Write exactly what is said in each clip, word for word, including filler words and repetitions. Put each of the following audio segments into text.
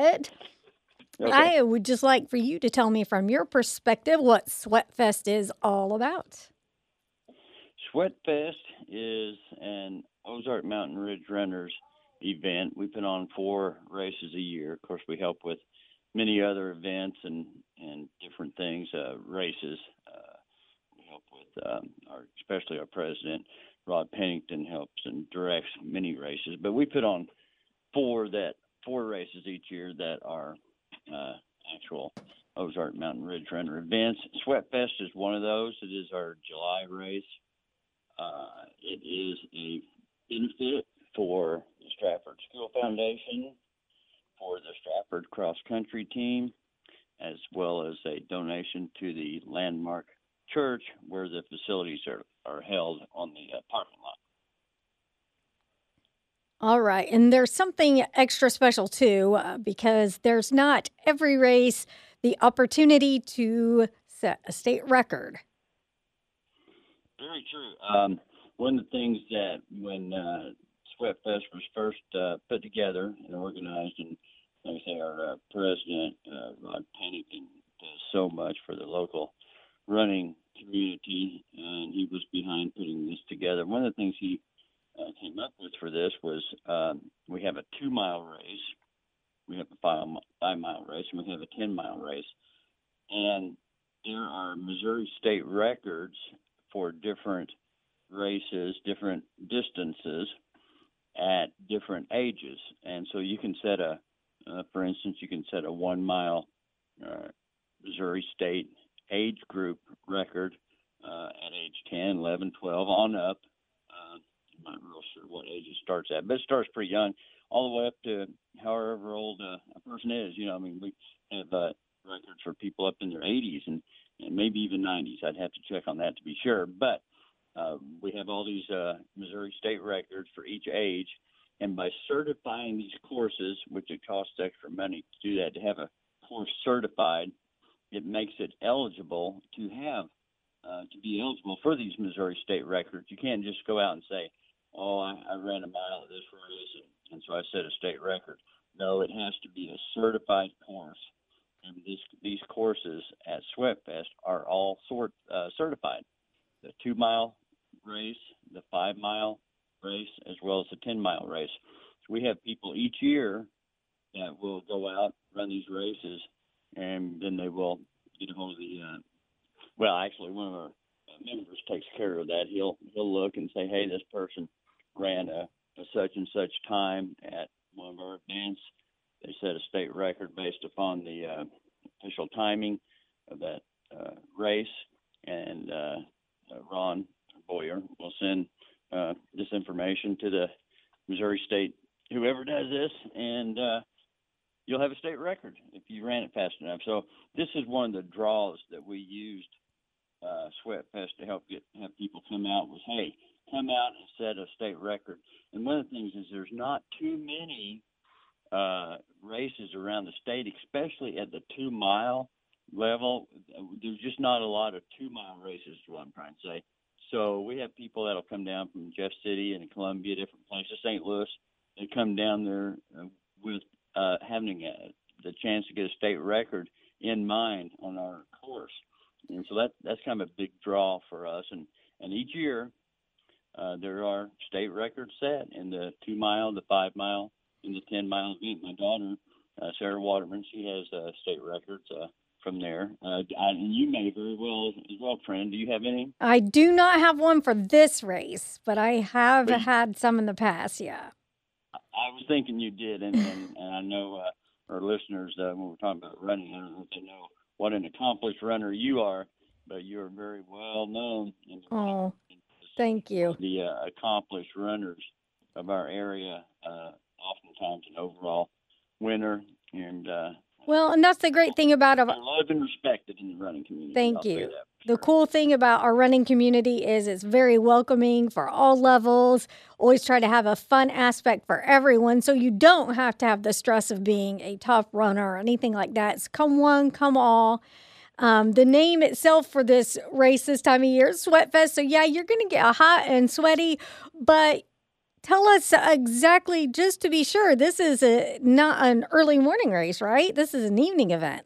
it. Okay. I would just like for you to tell me from your perspective what Sweatfest is all about. Sweatfest is an Ozark Mountain Ridge Runners event. We put on four races a year. Of course, we help with many other events and, and different things, uh, races. Uh, we help with, um, our, especially our president, Rod Pennington, helps and directs many races. But we put on four that four races each year that are uh, actual Ozark Mountain Ridge Runner events. Sweatfest is one of those. It is our July race. Uh, it is a benefit for the Stratford School Foundation, for the Stratford Cross Country Team, as well as a donation to the Landmark Church where the facilities are, are held on the uh, parking lot. All right. And there's something extra special too, uh, because there's not every race the opportunity to set a state record. Very true. Um, one of the things that when uh, Sweatfest was first uh, put together and organized, and like I say, our uh, president, uh, Rod Pennington, does so much for the local running community, and he was behind putting this together. One of the things he uh, came up with for this was um, we have a two-mile race, we have a five, five-mile race, and we have a ten-mile race. And there are Missouri state records for different races, different distances at different ages. And so you can set a, uh, for instance, you can set a one-mile uh, Missouri state age group record uh, at age ten, eleven, twelve on up. Uh, I'm not real sure what age it starts at, but it starts pretty young, all the way up to however old uh, a person is. You know, I mean, we have uh, records for people up in their eighties and, and maybe even nineties. I'd have to check on that to be sure. But uh, we have all these uh, Missouri state records for each age. And by certifying these courses, which it costs extra money to do that, to have a course certified, it makes it eligible to have, uh, to be eligible for these Missouri state records. You can't just go out and say, oh, I, I ran a mile at this race, and, and so I set a state record. No, it has to be a certified course. And this, these courses at Sweatfest are all sort uh, certified. The two-mile race, the five-mile race, as well as the ten-mile race. So we have people each year that will go out, run these races, and then they will get a hold of the, uh, well, actually, one of our members takes care of that. He'll he'll look and say, hey, this person ran a, a such and such time at one of our events. They set a state record based upon the uh, official timing of that uh, race, and uh, uh, Ron Boyer will send uh, this information to the Missouri State, whoever does this, and uh, you'll have a state record if you ran it fast enough. So this is one of the draws that we used uh, Sweatfest to help get have people come out was, hey, come out and set a state record. And one of the things is there's not too many uh, races around the state, especially at the two-mile level. There's just not a lot of two-mile races is what I'm trying to say. So we have people that'll come down from Jeff City and Columbia, different places, Saint Louis. They come down there uh, with uh, having a, the chance to get a state record in mind on our course. And so that that's kind of a big draw for us. And, and each year uh, there are state records set in the two-mile, the five-mile, and the ten-mile event. My daughter, uh, Sarah Waterman, she has uh, state records uh, from there. Uh, I, and you may very well as well, Fran. Do you have any? I do not have one for this race, but I have But had some in the past, yeah. I was thinking you did, and, and, and I know uh, our listeners, uh, when we're talking about running, I don't know if they know what an accomplished runner you are, but you're very well known in the Oh, thank you. the uh, accomplished runners of our area, uh, oftentimes an overall winner, and uh, Well, and that's the great thing about they're a loved and respected in the running community. Thank I'll say you. that for The sure. cool thing about our running community is it's very welcoming for all levels. Always try to have a fun aspect for everyone, so you don't have to have the stress of being a tough runner or anything like that. It's come one, come all. Um, the name itself for this race this time of year is Sweatfest. So yeah, you're going to get hot and sweaty, but tell us exactly, just to be sure, this is a not an early morning race, right? This is an evening event.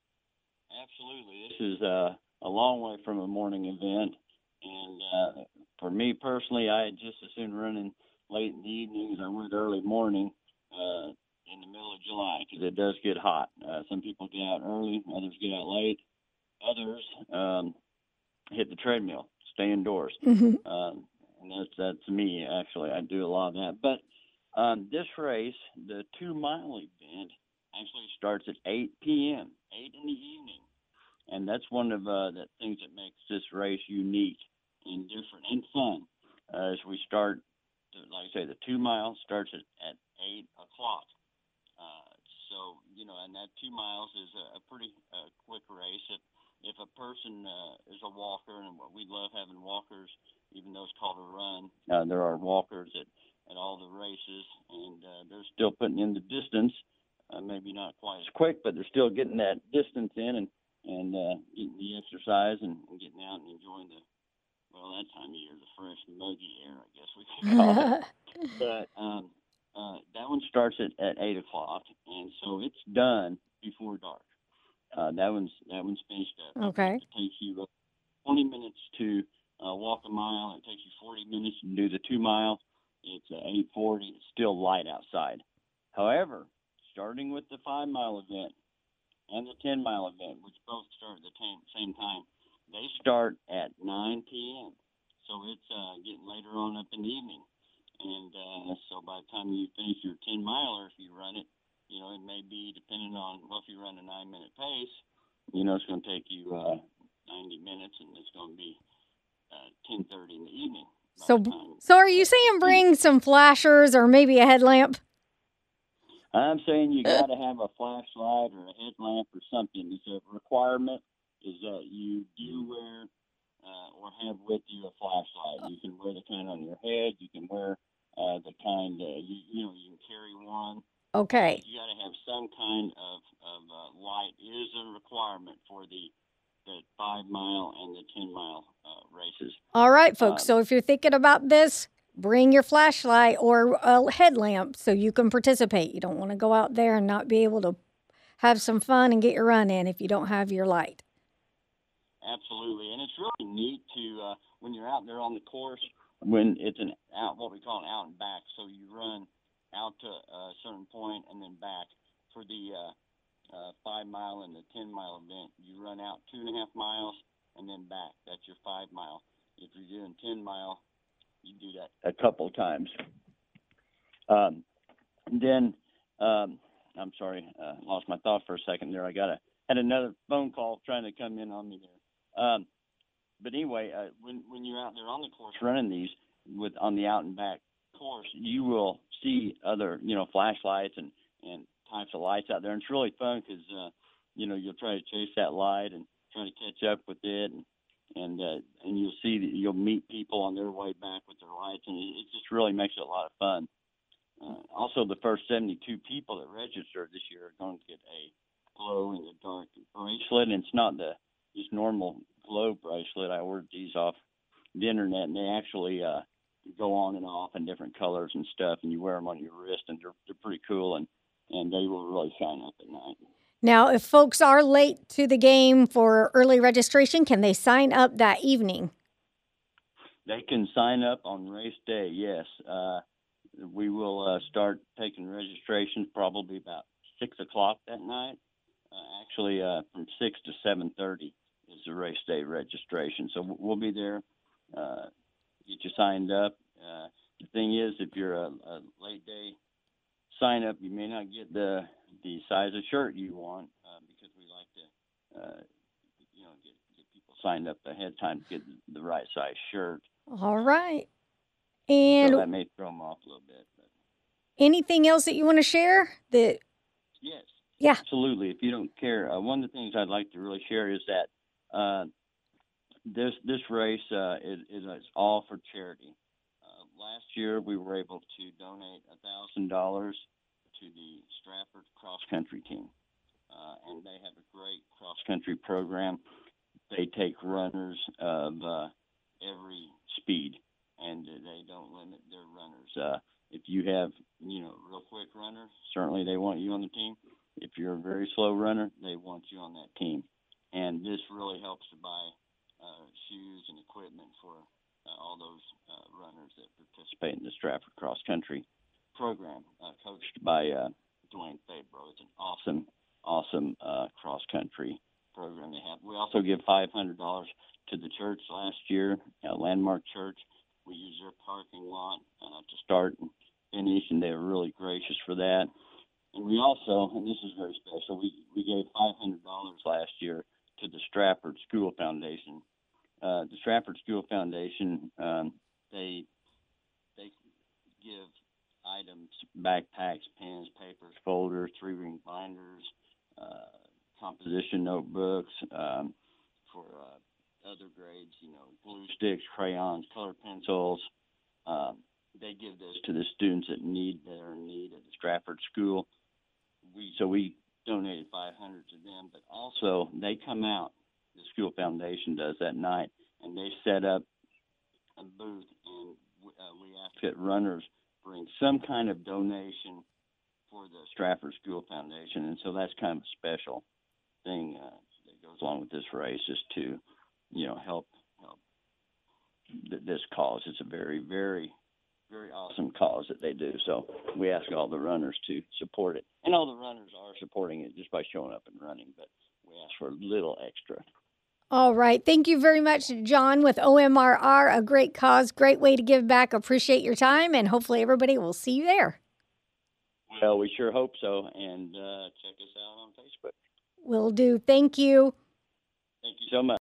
Absolutely. This is uh, a long way from a morning event. And uh, for me personally, I just as soon running late in the evening as I would early morning uh, in the middle of July because it does get hot. Uh, some people get out early, others get out late. Others um, hit the treadmill, stay indoors. Hmm. Um, and that's, that's me, actually. I do a lot of that. But um, this race, the two-mile event, actually starts at eight p.m., eight in the evening. And that's one of uh, the things that makes this race unique and different and fun. Uh, as we start, like I say, the two mile starts at, at eight o'clock. Uh, so you know, and that two miles is a, a pretty uh, quick race. If if a person uh, is a walker, and we love having walkers, even though it's called a run, uh, there are walkers at at all the races, and uh, they're still putting in the distance. Uh, maybe not quite as quick, but they're still getting that distance in and and uh, getting the exercise and, and getting out and enjoying the well that time of year, the fresh muggy air, I guess we could call it. But um, uh, that one starts at, at eight o'clock, and so it's done before dark. Uh, that one's that one's finished up. Okay. It takes you uh, twenty minutes to uh, walk a mile. It takes you forty minutes to do the two mile. It's uh, eight forty. It's still light outside. However, starting with the five mile event and the ten mile event, which both start at the t- same time, they start at nine p.m. So it's uh, getting later on up in the evening. And uh, so by the time you finish your ten miler, if you run it, you know, it may be depending on, well, if you run a nine minute pace, you know, it's going to take you uh, ninety minutes and it's going to be uh, ten thirty in the evening. So, so are you saying bring some flashers or maybe a headlamp? I'm saying you got to have a flashlight or a headlamp or something. It's a requirement is that you do wear uh, or have with you a flashlight. You can wear the kind on your head. You can wear uh, the kind, uh, you, you know, you can carry one. Okay. Uh, you got to have some kind of, of uh, light. It is a requirement for the the five mile and the ten mile uh, races. All right, folks. Um, So if you're thinking about this, bring your flashlight or a headlamp so you can participate. You don't want to go out there and not be able to have some fun and get your run in if you don't have your light. Absolutely, and it's really neat to uh, when you're out there on the course when it's an out what we call an out and back. So you run out to a certain point and then back. For the uh, uh, five mile and the ten mile event, you run out two and a half miles and then back. That's your five mile. If you're doing ten mile, you do that a couple times. Um, then um, I'm sorry, uh, lost my thought for a second there. I got a had another phone call trying to come in on me there. Um, but anyway, uh, when when you're out there on the course running these with on the out and back course, you will see other you know flashlights and and types of lights out there, and it's really fun because uh, you know you'll try to chase that light and try to catch up with it, and and uh, and you'll see that you'll meet people on their way back with their lights, and it, it just really makes it a lot of fun. Uh, also, the first seventy-two people that registered this year are going to get a glow in the dark bracelet, and it's not the just normal glow bracelet. I ordered these off the internet, and they actually uh, go on and off in different colors and stuff, and you wear them on your wrist, and they're they're pretty cool, and and they will really shine up at night. Now, if folks are late to the game for early registration, can they sign up that evening? They can sign up on race day. Yes, uh, we will uh, start taking registrations probably about six o'clock that night. Uh, actually, uh, from six to seven thirty is the race day registration. So we'll be there. Uh, get you signed up. Uh, the thing is, if you're a, a late day sign up, you may not get the the size of shirt you want uh, because we like to, uh, you know, get, get people signed up ahead of time to get the right size shirt. All right. So And that may throw them off a little bit. But anything else that you want to share? That yes, yeah. absolutely. If you don't care, uh, one of the things I'd like to really share is that uh, this this race uh, is, is is all for charity. Uh, last year, we were able to donate a thousand dollars to the Stratford cross country team, uh, and they have a great cross country program. They take runners of uh, every speed, and they don't limit their runners. Uh, if you have, you know, real quick runner, certainly they want you on the team. If you're a very slow runner, they want you on that team. And this really helps to buy uh, shoes and equipment for uh, all those uh, runners that participate in the Stratford Cross Country program, uh, coached by uh, Dwayne Fabro. It's an awesome, awesome uh, cross country program they have. We also give five hundred dollars to the church last year, uh, Landmark Church. We used their parking lot uh, to start and finish, and they were really gracious for that. And we also, and this is very special, we, we gave five hundred dollars last year to the Stratford School Foundation. Uh, the Stratford School Foundation, um, they they give items, backpacks, pens, papers, folders, three-ring binders, uh, composition notebooks um, for uh, other grades, you know, glue sticks, crayons, color pencils. Um, they give this to the students that need that are in need at the Stratford School. We so we donated five hundred to them, but also they come out. The School Foundation does that night, and they set up a booth, and uh, we ask that runners bring some kind of donation for the Stratford School Foundation, and so that's kind of a special thing uh, that goes along with this race, is to, you know, help help th- this cause. It's a very, very, very awesome cause that they do. So we ask all the runners to support it, and all the runners are supporting it just by showing up and running. But we ask for a little extra. All right. Thank you very much, John, with O M R R. A great cause, great way to give back. Appreciate your time, and hopefully everybody will see you there. Well, we sure hope so, and uh, check us out on Facebook. Will do. Thank you. Thank you so much.